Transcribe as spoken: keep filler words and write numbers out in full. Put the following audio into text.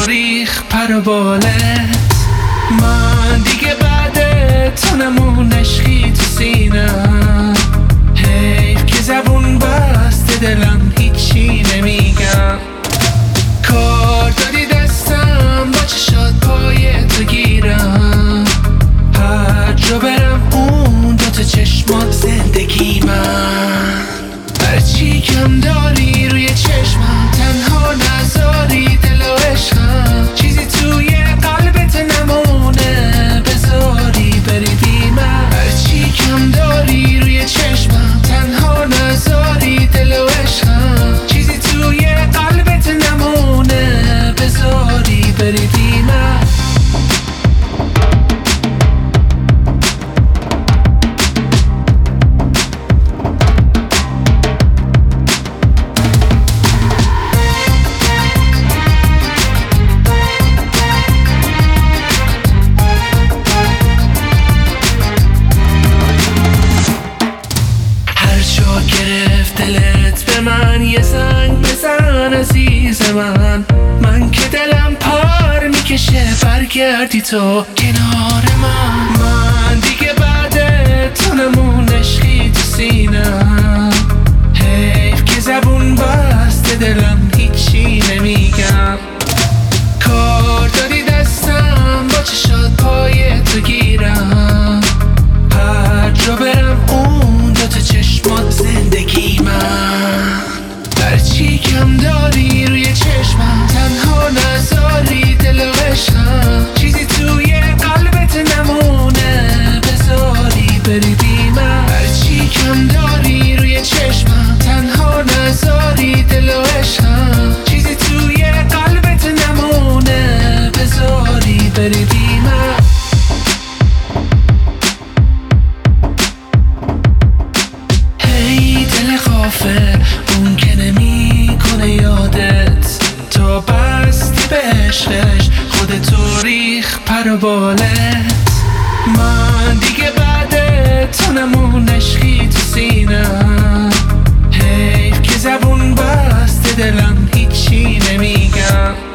ریخ پر و بالت. من دیگه بعد تو نمون عشقی تو سینم، حیف که زبون بسته دلم هیچی نمیگم. کار دادی دستم با چشات پای تو گیرم، هر جا برم اون دوتا چشمات زندگی من. هرچی کم داری روی چشمم، تنها نذاری دل و عشقم، چیزی توی قلبت نمونه بذاری بری بی من. هرچی کم داری روی چشمم، تنها نذاری دل و عشقم، چیزی توی قلبت نمونه بذاری بری بی من. دلت به من یه زنگ بزن عزیز من، من که دلم پار میکشه برگردی تو کنار من. من دیگه بعد تو نمون عشقی تو سینم، حیف که زبون بسته دلم هیچی نمیگم. کار دادی دستم با چشات پای تو گیرم، هر جا برم اون دوتا چشمات زندگی من. هرچی کم داری روی چشمم، تنها نذاری دل و عشقم، چیزی توی قلبت نمونه بذاری بری بی من. هرچی کم داری روی چشمم، تنها نذاری دل و عشقم، چیزی توی قلبت نمونه بذاری بری بی من. اون که نمی کنه یادت، تا بستی به عشقش خودتو ریخ پر و بالت. من دیگه بعد تو نمون عشقی تو سینم، حیف که زبون بسته دلم هیچی نمیگم.